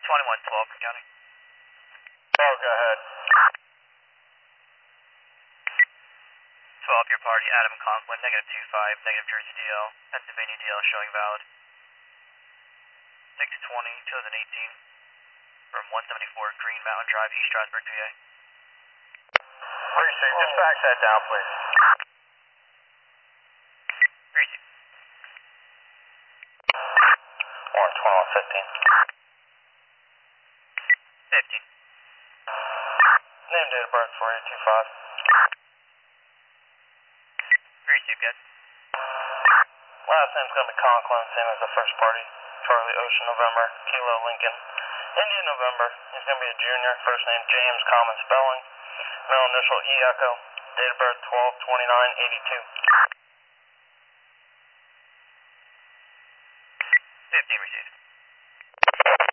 2112, County. Oh, go ahead. 12, your party, Adam Conklin, -25, negative Jersey DL, Pennsylvania DL showing valid. 6/20/2018, from 174 Green Mountain Drive, East Stroudsburg, PA. Receive, just fax that down, please. Receive. 12115. 15. Name, date of birth, 4825. Receive, good. Last name's going to be Conklin, same as the first party. Charlie Ocean November, Kilo Lincoln. Indian November, he's going to be a junior. First name James, common spelling. Middle initial E Echo. Date of birth 12/29/82. 15 received.